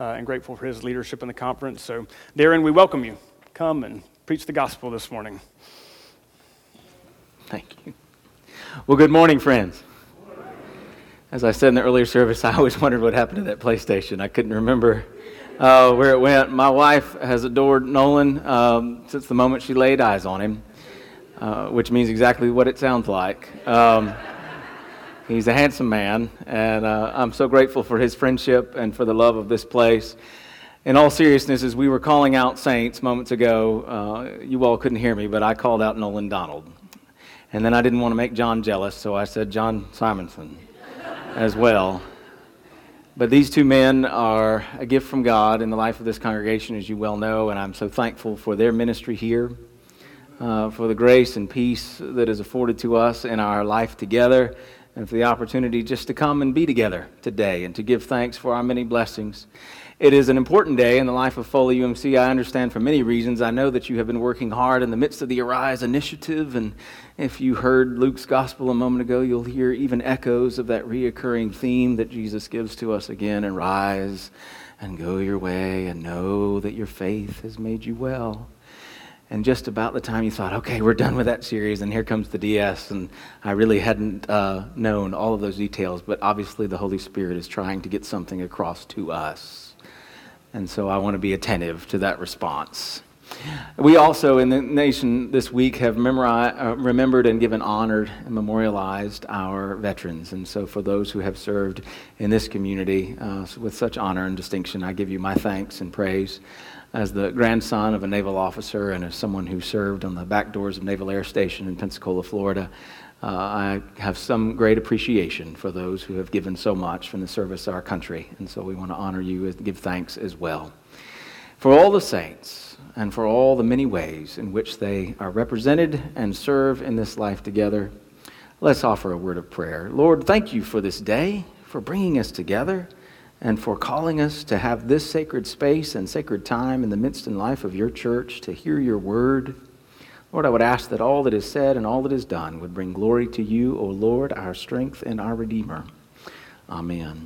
and grateful for his leadership in the conference. So, Darren, we welcome you. Come and preach the gospel this morning. Thank you. Well, good morning, friends. As I said in the earlier service, I always wondered what happened to that PlayStation. I couldn't remember where it went. My wife has adored Nolan since the moment she laid eyes on him, which means exactly what it sounds like. He's a handsome man, and I'm so grateful for his friendship and for the love of this place. In all seriousness, as we were calling out saints moments ago, you all couldn't hear me, but I called out Nolan Donald. And then I didn't want to make John jealous, so I said John Simonson as well. But these two men are a gift from God in the life of this congregation, as you well know, and I'm so thankful for their ministry here, for the grace and peace that is afforded to us in our life together, and for the opportunity just to come and be together today and to give thanks for our many blessings. It is an important day in the life of Foley UMC. I understand for many reasons. I know that you have been working hard in the midst of the Arise initiative, and if you heard Luke's gospel a moment ago, you'll hear even echoes of that reoccurring theme that Jesus gives to us again, and rise and go your way and know that your faith has made you well. And just about the time you thought, okay, we're done with that series, and here comes the DS, and I really hadn't known all of those details, but obviously the Holy Spirit is trying to get something across to us. And so I want to be attentive to that response. We also, in the nation this week, have remembered and given honor and memorialized our veterans. And so for those who have served in this community with such honor and distinction, I give you my thanks and praise. As the grandson of a naval officer and as someone who served on the back doors of Naval Air Station in Pensacola, Florida, I have some great appreciation for those who have given so much from the service of our country. And so we want to honor you and give thanks as well. For all the saints and for all the many ways in which they are represented and serve in this life together, let's offer a word of prayer. Lord, thank you for this day, for bringing us together, and for calling us to have this sacred space and sacred time in the midst and life of your church to hear your word. Lord, I would ask that all that is said and all that is done would bring glory to you, O Lord, our strength and our Redeemer. Amen.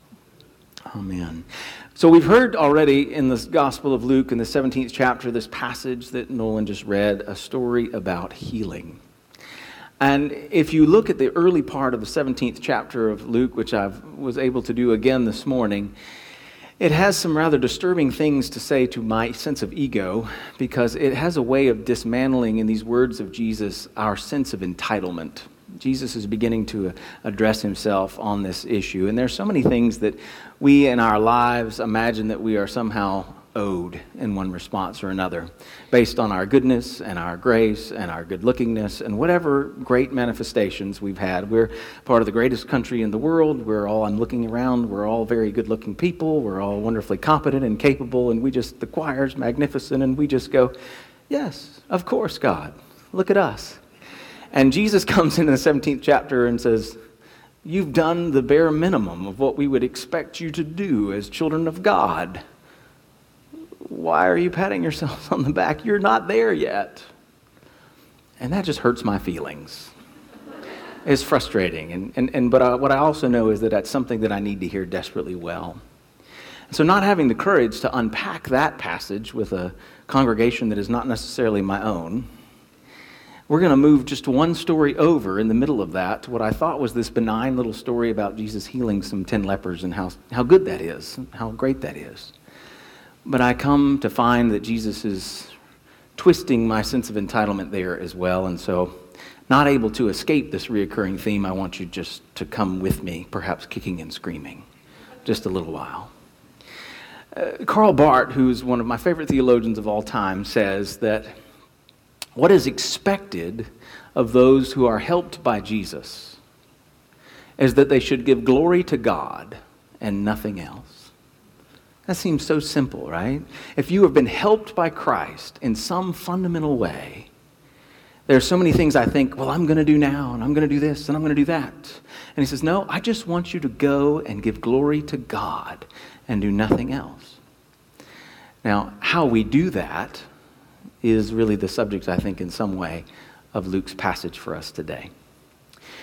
Amen. So we've heard already in the Gospel of Luke in the 17th chapter, this passage that Nolan just read, a story about healing. And if you look at the early part of the 17th chapter of Luke, which I was able to do again this morning, it has some rather disturbing things to say to my sense of ego, because it has a way of dismantling in these words of Jesus our sense of entitlement. Jesus is beginning to address himself on this issue. And there's so many things that we in our lives imagine that we are somehow owed in one response or another, based on our goodness and our grace and our good-lookingness and whatever great manifestations we've had. We're part of the greatest country in the world. I'm looking around, we're all very good-looking people. We're all wonderfully competent and capable, and the choir's magnificent, and we just go, yes, of course, God, look at us. And Jesus comes into the 17th chapter and says, you've done the bare minimum of what we would expect you to do as children of God. Why are you patting yourselves on the back? You're not there yet. And that just hurts my feelings. It's frustrating. But what I also know is that that's something that I need to hear desperately well. So not having the courage to unpack that passage with a congregation that is not necessarily my own, we're going to move just one story over in the middle of that to what I thought was this benign little story about Jesus healing some 10 lepers and how good that is, how great that is. But I come to find that Jesus is twisting my sense of entitlement there as well. And so, not able to escape this reoccurring theme, I want you just to come with me, perhaps kicking and screaming, just a little while. Karl Barth, who's one of my favorite theologians of all time, says that what is expected of those who are helped by Jesus is that they should give glory to God and nothing else. That seems so simple, right? If you have been helped by Christ in some fundamental way, there are so many things I think, well, I'm going to do now, and I'm going to do this, and I'm going to do that. And he says, no, I just want you to go and give glory to God and do nothing else. Now, how we do that is really the subject, I think, in some way, of Luke's passage for us today.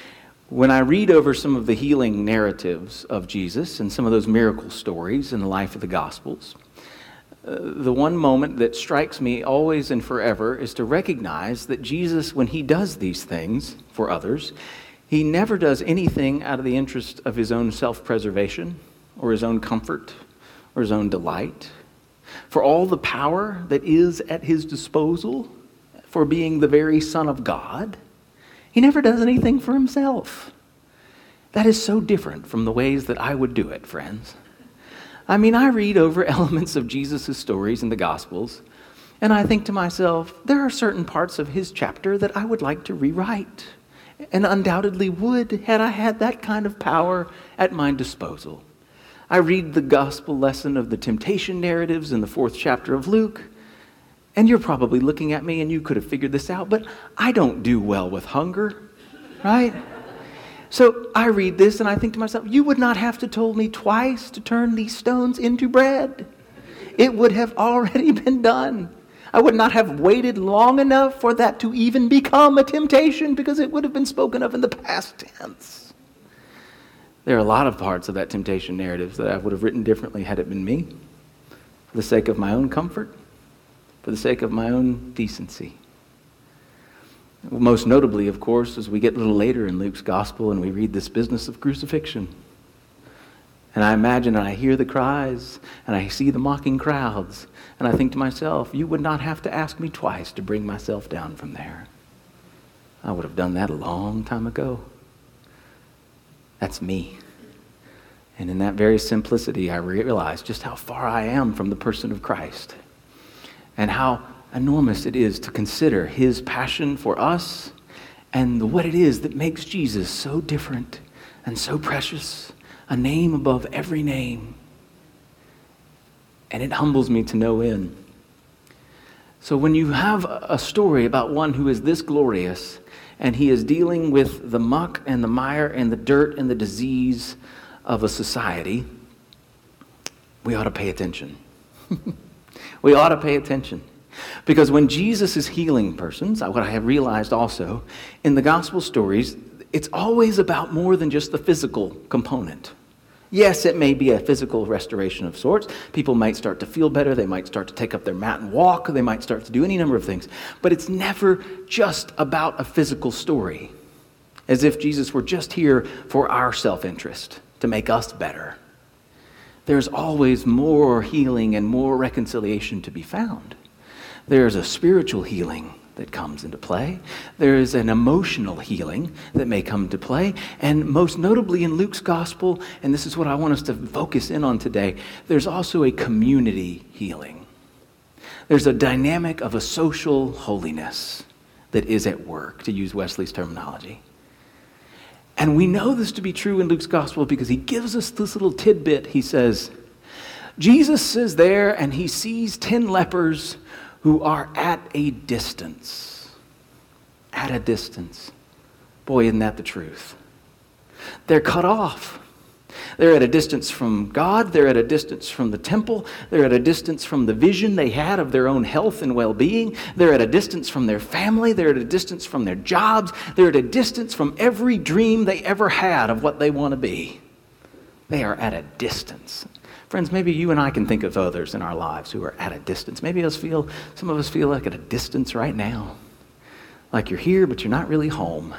When I read over some of the healing narratives of Jesus and some of those miracle stories in the life of the Gospels, the one moment that strikes me always and forever is to recognize that Jesus, when he does these things for others, he never does anything out of the interest of his own self-preservation or his own comfort or his own delight. For all the power that is at his disposal, for being the very Son of God, he never does anything for himself. That is so different from the ways that I would do it, friends. I mean, I read over elements of Jesus' stories in the Gospels, and I think to myself, there are certain parts of his chapter that I would like to rewrite, and undoubtedly would had I had that kind of power at my disposal. I read the gospel lesson of the temptation narratives in the 4th chapter of Luke, and you're probably looking at me and you could have figured this out, but I don't do well with hunger, right? So I read this and I think to myself, you would not have to told me twice to turn these stones into bread. It would have already been done. I would not have waited long enough for that to even become a temptation because it would have been spoken of in the past tense. There are a lot of parts of that temptation narrative that I would have written differently had it been me, for the sake of my own comfort, for the sake of my own decency. Most notably, of course, as we get a little later in Luke's gospel and we read this business of crucifixion. And I imagine and I hear the cries and I see the mocking crowds and I think to myself, you would not have to ask me twice to bring myself down from there. I would have done that a long time ago. That's me. And in that very simplicity, I realize just how far I am from the person of Christ and how enormous it is to consider his passion for us and what it is that makes Jesus so different and so precious, a name above every name. And it humbles me to no end. So when you have a story about one who is this glorious and he is dealing with the muck and the mire and the dirt and the disease of a society, we ought to pay attention. We ought to pay attention. Because when Jesus is healing persons, what I have realized also, in the gospel stories, it's always about more than just the physical component. Yes, it may be a physical restoration of sorts. People might start to feel better. They might start to take up their mat and walk. They might start to do any number of things. But it's never just about a physical story, as if Jesus were just here for our self-interest, to make us better. There's always more healing and more reconciliation to be found. There's a spiritual healing that comes into play. There is an emotional healing that may come into play. And most notably in Luke's gospel, and this is what I want us to focus in on today, there's also a community healing. There's a dynamic of a social holiness that is at work, to use Wesley's terminology. And we know this to be true in Luke's gospel because he gives us this little tidbit. He says, Jesus is there and he sees 10 lepers who are at a distance. At a distance. Boy, isn't that the truth? They're cut off. They're at a distance from God. They're at a distance from the temple. They're at a distance from the vision they had of their own health and well-being. They're at a distance from their family. They're at a distance from their jobs. They're at a distance from every dream they ever had of what they want to be. They are at a distance. Friends, maybe you and I can think of others in our lives who are at a distance. Maybe some of us feel like at a distance right now. Like you're here, but you're not really home.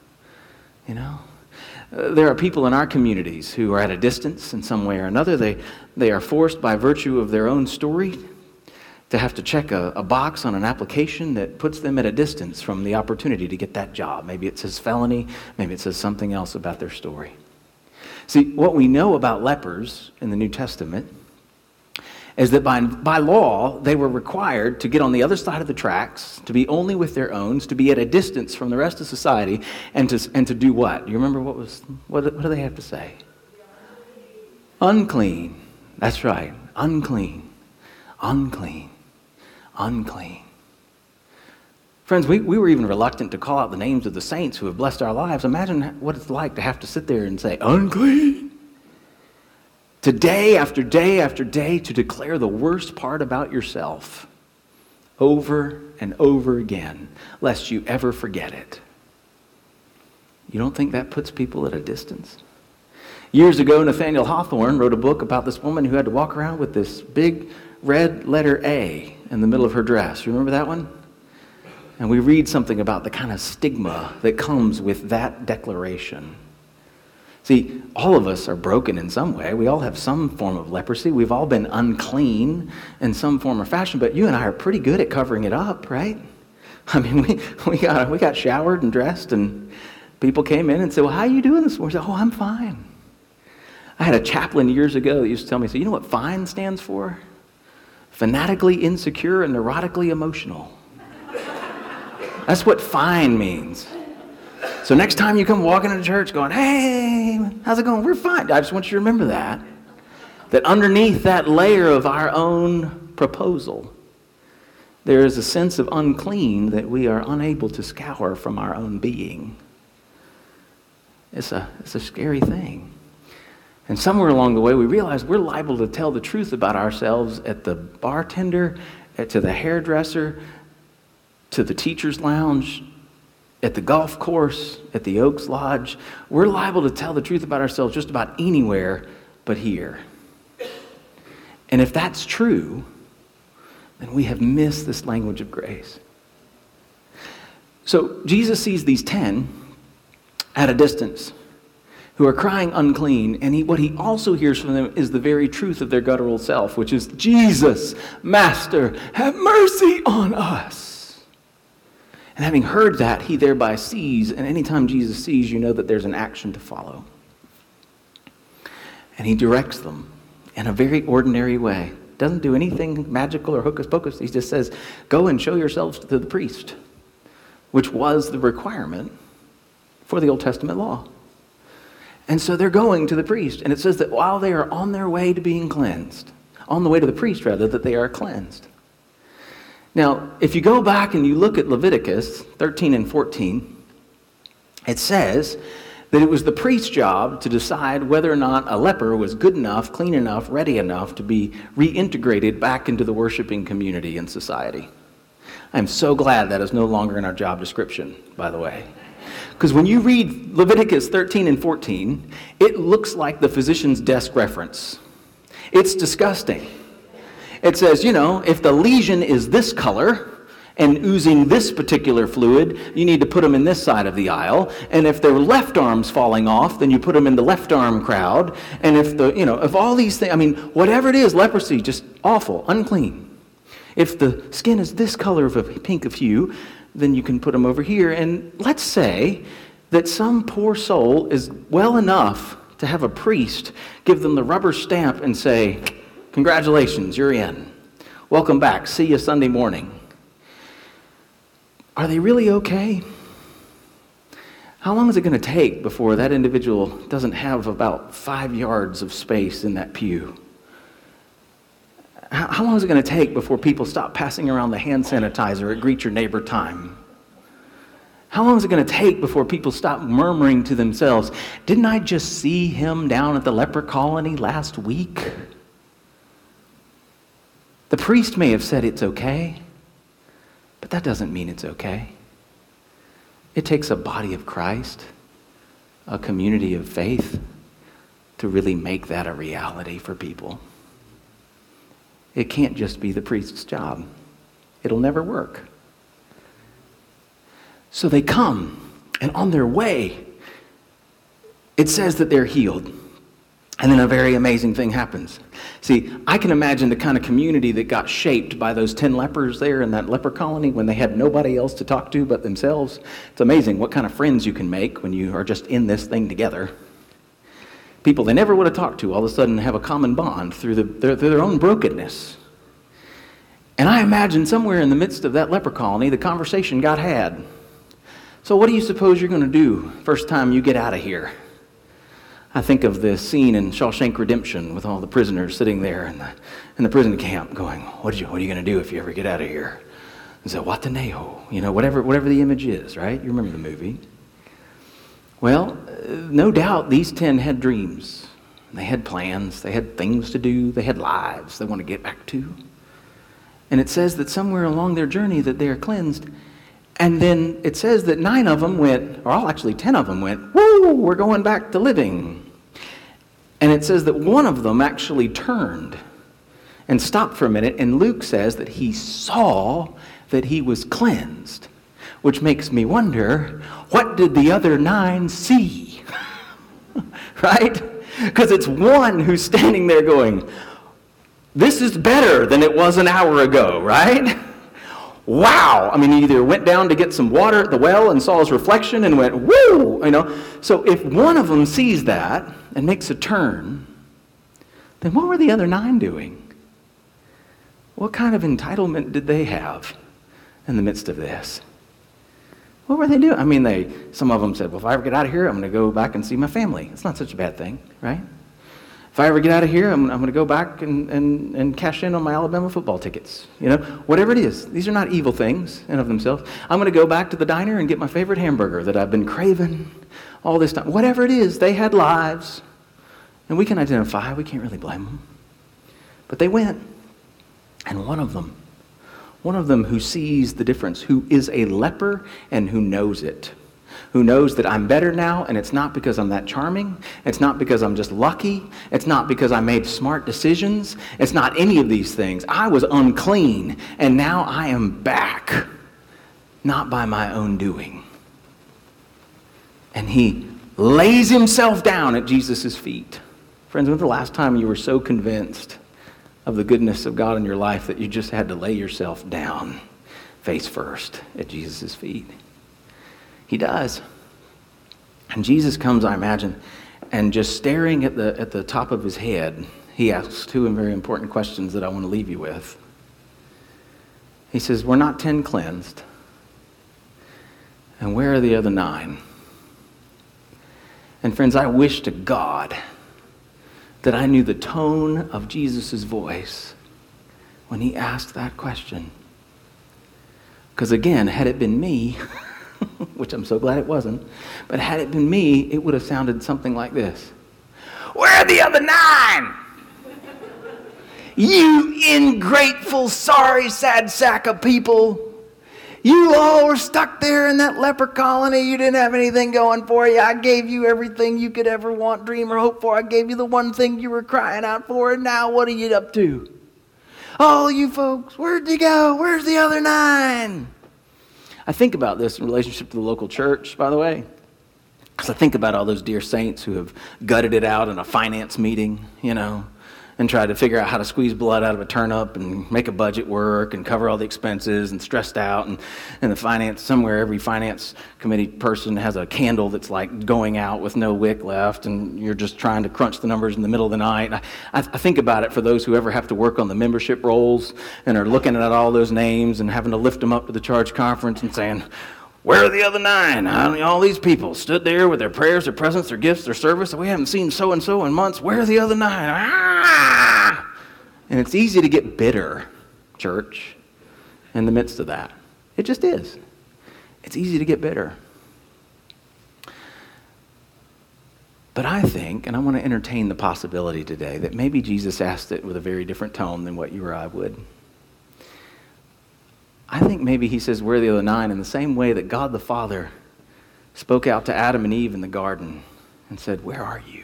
You know? There are people in our communities who are at a distance in some way or another. They are forced by virtue of their own story to have to check a box on an application that puts them at a distance from the opportunity to get that job. Maybe it says felony. Maybe it says something else about their story. See, what we know about lepers in the New Testament is that by law, they were required to get on the other side of the tracks, to be only with their owns, to be at a distance from the rest of society, and to do what? You remember what do they have to say? Unclean. That's right. Unclean. Unclean. Unclean. Friends, we were even reluctant to call out the names of the saints who have blessed our lives. Imagine what it's like to have to sit there and say, unclean. To day after day after day to declare the worst part about yourself over and over again, lest you ever forget it. You don't think that puts people at a distance? Years ago, Nathaniel Hawthorne wrote a book about this woman who had to walk around with this big red letter A in the middle of her dress. You remember that one? And we read something about the kind of stigma that comes with that declaration. See, all of us are broken in some way. We all have some form of leprosy. We've all been unclean in some form or fashion, but you and I are pretty good at covering it up, right? I mean, we got showered and dressed, and people came in and said, well, how are you doing this morning? I said, oh, I'm fine. I had a chaplain years ago that used to tell me, so you know what FINE stands for? Fanatically insecure and neurotically emotional. That's what FINE means. So next time you come walking into church going, hey, how's it going? We're fine. I just want you to remember that underneath that layer of our own proposal, there is a sense of unclean that we are unable to scour from our own being. It's a scary thing. And somewhere along the way, we realize we're liable to tell the truth about ourselves at the bartender, to the hairdresser, to the teacher's lounge, at the golf course, at the Oaks Lodge. We're liable to tell the truth about ourselves just about anywhere but here. And if that's true, then we have missed this language of grace. So Jesus sees these 10 at a distance who are crying unclean, and what he also hears from them is the very truth of their guttural self, which is, Jesus, Master, have mercy on us. And having heard that, he thereby sees, and anytime Jesus sees, you know that there's an action to follow. And he directs them in a very ordinary way. Doesn't do anything magical or hocus pocus. He just says, go and show yourselves to the priest, which was the requirement for the Old Testament law. And so they're going to the priest. And it says that while they are on their way to being cleansed, on the way to the priest rather, that they are cleansed. Now, if you go back and you look at Leviticus 13 and 14, it says that it was the priest's job to decide whether or not a leper was good enough, clean enough, ready enough to be reintegrated back into the worshiping community and society. I'm so glad that is no longer in our job description, by the way. Because when you read Leviticus 13 and 14, it looks like the physician's desk reference. It's disgusting. It says, if the lesion is this color and oozing this particular fluid, you need to put them in this side of the aisle. And if their left arm's falling off, then you put them in the left arm crowd. And if all these things, whatever it is, leprosy, just awful, unclean. If the skin is this color of a pink of hue, then you can put them over here. And let's say that some poor soul is well enough to have a priest give them the rubber stamp and say, congratulations, you're in. Welcome back. See you Sunday morning. Are they really okay? How long is it going to take before that individual doesn't have about 5 yards of space in that pew? How long is it going to take before people stop passing around the hand sanitizer at greet your neighbor time? How long is it going to take before people stop murmuring to themselves, didn't I just see him down at the leper colony last week? The priest may have said it's okay, but that doesn't mean it's okay. It takes a body of Christ, a community of faith, to really make that a reality for people. It can't just be the priest's job. It'll never work. So they come, and on their way, it says that they're healed. And then a very amazing thing happens. See, I can imagine the kind of community that got shaped by those 10 lepers there in that leper colony when they had nobody else to talk to but themselves. It's amazing what kind of friends you can make when you are just in this thing together. People they never would have talked to all of a sudden have a common bond through their own brokenness. And I imagine somewhere in the midst of that leper colony, the conversation got had. So what do you suppose you're going to do first time you get out of here? I think of the scene in Shawshank Redemption with all the prisoners sitting there in the prison camp going, what are you going to do if you ever get out of here? And so, Wataneho, whatever the image is, right? You remember the movie. Well, no doubt these 10 had dreams. They had plans. They had things to do. They had lives they want to get back to. And it says that somewhere along their journey that they are cleansed, And then it says that 9 of them went, or actually 10 of them went, woo, we're going back to living. And it says that one of them actually turned and stopped for a minute, and Luke says that he saw that he was cleansed, which makes me wonder, what did the other 9 see? Right? Because it's one who's standing there going, this is better than it was an hour ago, right? Wow. I mean, he either went down to get some water at the well and saw his reflection and went, woo, So if one of them sees that and makes a turn, then what were the other 9 doing? What kind of entitlement did they have in the midst of this? What were they doing? I mean, some of them said, well, if I ever get out of here, I'm going to go back and see my family. It's not such a bad thing, right? If I ever get out of here, I'm going to go back and cash in on my Alabama football tickets. Whatever it is. These are not evil things in of themselves. I'm going to go back to the diner and get my favorite hamburger that I've been craving all this time. Whatever it is, they had lives. And we can identify. We can't really blame them. But they went. And one of them who sees the difference, who is a leper and who knows it, who knows that I'm better now, and it's not because I'm that charming, it's not because I'm just lucky, it's not because I made smart decisions, it's not any of these things. I was unclean, and now I am back, not by my own doing. And he lays himself down at Jesus' feet. Friends, when's the last time you were so convinced of the goodness of God in your life that you just had to lay yourself down face first at Jesus' feet? He does. And Jesus comes, I imagine, and just staring at the top of his head, he asks 2 very important questions that I want to leave you with. He says, we're not 10 cleansed. And where are the other 9? And friends, I wish to God that I knew the tone of Jesus' voice when he asked that question. Because again, had it been me, which I'm so glad it wasn't, but had it been me, it would have sounded something like this. Where are the other 9? You ingrateful, sorry, sad sack of people. You all were stuck there in that leper colony. You didn't have anything going for you. I gave you everything you could ever want, dream, or hope for. I gave you the one thing you were crying out for, and now what are you up to? All you folks, where'd you go? Where's the other 9? I think about this in relationship to the local church, by the way, because I think about all those dear saints who have gutted it out in a finance meeting, and tried to figure out how to squeeze blood out of a turnip and make a budget work and cover all the expenses and stressed out. And the finance, somewhere every finance committee person has a candle that's like going out with no wick left, and you're just trying to crunch the numbers in the middle of the night. I think about it for those who ever have to work on the membership rolls and are looking at all those names and having to lift them up to the charge conference and saying, where are the other 9? All these people stood there with their prayers, their presents, their gifts, their service. We haven't seen so-and-so in months. Where are the other 9? Ah! And it's easy to get bitter, church, in the midst of that. It just is. It's easy to get bitter. But I think, and I want to entertain the possibility today, that maybe Jesus asked it with a very different tone than what you or I would. I think maybe he says, where are the other 9? In the same way that God the Father spoke out to Adam and Eve in the garden and said, where are you?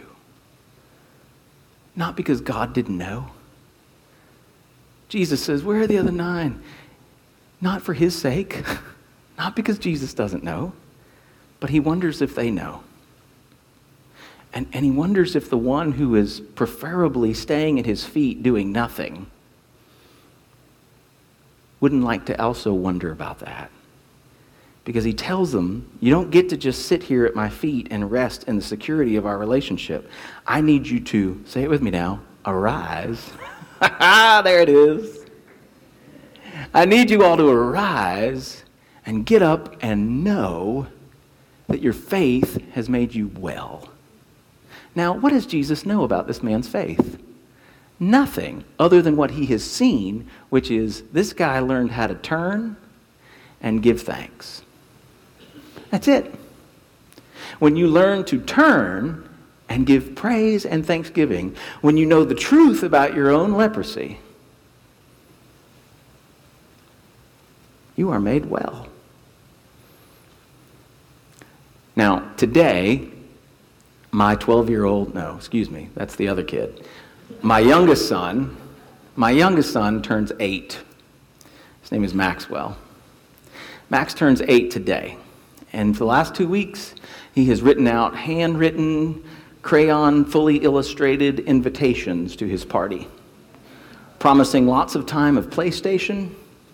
Not because God didn't know. Jesus says, where are the other 9? Not for his sake, not because Jesus doesn't know, but he wonders if they know. And he wonders if the one who is preferably staying at his feet doing nothing wouldn't like to also wonder about that. Because he tells them, you don't get to just sit here at my feet and rest in the security of our relationship. I need you to, say it with me now, arise. There it is. I need you all to arise and get up and know that your faith has made you well. Now, what does Jesus know about this man's faith? Nothing other than what he has seen, which is this guy learned how to turn and give thanks. That's it. When you learn to turn and give praise and thanksgiving, when you know the truth about your own leprosy, you are made well. Now, today, my 12-year-old, no, excuse me, that's the other kid. My youngest son turns 8. His name is Maxwell. Max turns 8 today. And for the last 2 weeks, he has written out handwritten, crayon, fully illustrated invitations to his party, promising lots of time of PlayStation,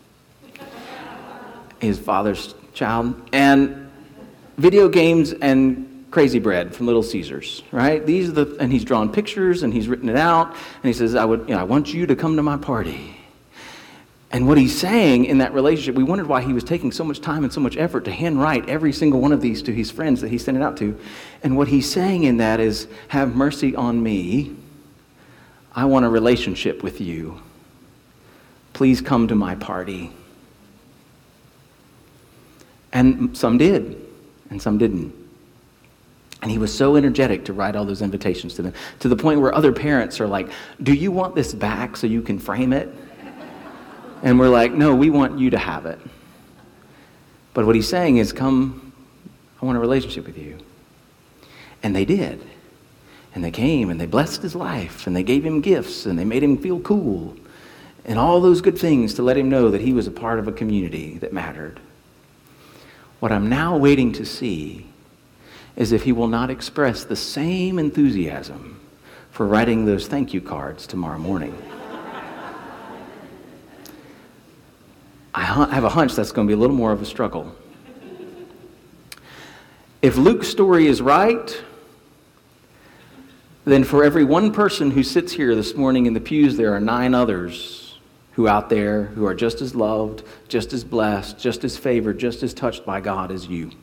his father's child, and video games and crazy bread from Little Caesars, right? And he's drawn pictures and he's written it out, and he says, I want you to come to my party. And what he's saying in that relationship, we wondered why he was taking so much time and so much effort to handwrite every single one of these to his friends that he sent it out to. And what he's saying in that is, have mercy on me. I want a relationship with you. Please come to my party. And some did, and some didn't. And he was so energetic to write all those invitations to them, to the point where other parents are like, do you want this back so you can frame it? And we're like, no, we want you to have it. But what he's saying is, come, I want a relationship with you. And they did. And they came and they blessed his life and they gave him gifts and they made him feel cool and all those good things to let him know that he was a part of a community that mattered. What I'm now waiting to see is if he will not express the same enthusiasm for writing those thank you cards tomorrow morning. I have a hunch that's going to be a little more of a struggle. If Luke's story is right, then for every one person who sits here this morning in the pews, there are 9 others who out there who are just as loved, just as blessed, just as favored, just as touched by God as you.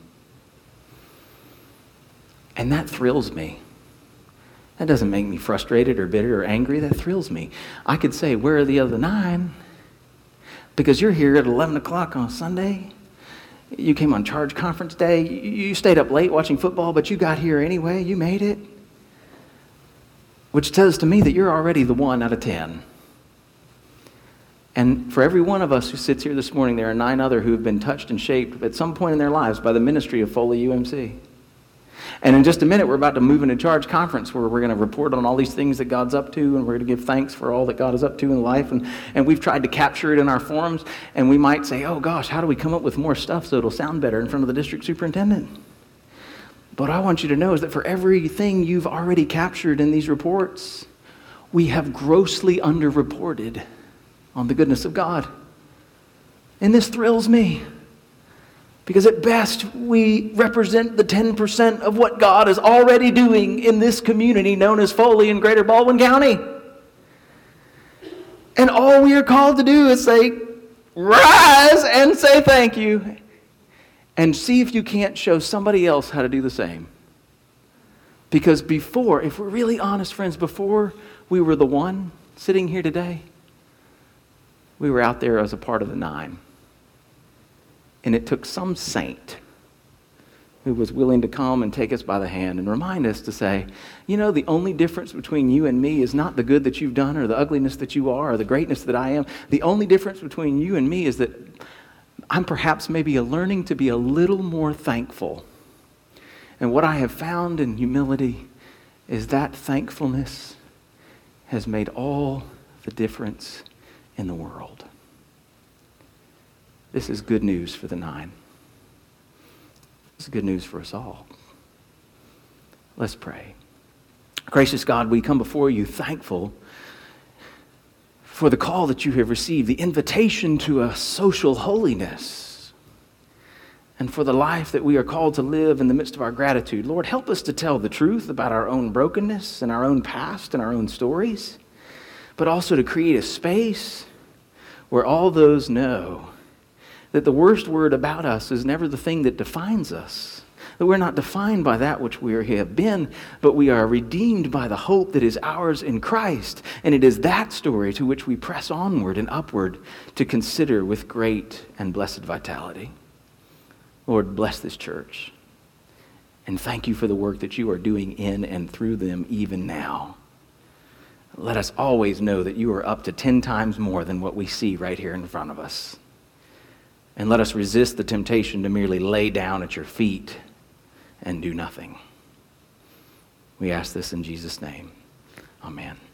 And that thrills me. That doesn't make me frustrated or bitter or angry. That thrills me. I could say, where are the other 9? Because you're here at 11 o'clock on Sunday. You came on Charge Conference Day. You stayed up late watching football, but you got here anyway. You made it. Which says to me that you're already the 1 out of 10. And for every one of us who sits here this morning, there are 9 other who have been touched and shaped at some point in their lives by the ministry of Foley UMC. And in just a minute, we're about to move into Charge Conference where we're going to report on all these things that God's up to, and we're going to give thanks for all that God is up to in life. And we've tried to capture it in our forums, and we might say, oh gosh, how do we come up with more stuff so it'll sound better in front of the district superintendent? But I want you to know is that for everything you've already captured in these reports, we have grossly underreported on the goodness of God. And this thrills me. Because at best, we represent the 10% of what God is already doing in this community known as Foley in Greater Baldwin County. And all we are called to do is say, rise and say thank you. And see if you can't show somebody else how to do the same. Because before, if we're really honest, friends, before we were the 1 sitting here today, we were out there as a part of the 9. And it took some saint who was willing to come and take us by the hand and remind us to say, you know, the only difference between you and me is not the good that you've done or the ugliness that you are or the greatness that I am. The only difference between you and me is that I'm perhaps maybe learning to be a little more thankful. And what I have found in humility is that thankfulness has made all the difference in the world. This is good news for the 9. This is good news for us all. Let's pray. Gracious God, we come before you thankful for the call that you have received, the invitation to a social holiness, and for the life that we are called to live in the midst of our gratitude. Lord, help us to tell the truth about our own brokenness and our own past and our own stories, but also to create a space where all those know that the worst word about us is never the thing that defines us. That we're not defined by that which we have been, but we are redeemed by the hope that is ours in Christ. And it is that story to which we press onward and upward to consider with great and blessed vitality. Lord, bless this church. And thank you for the work that you are doing in and through them even now. Let us always know that you are up to 10 times more than what we see right here in front of us. And let us resist the temptation to merely lay down at your feet and do nothing. We ask this in Jesus' name. Amen.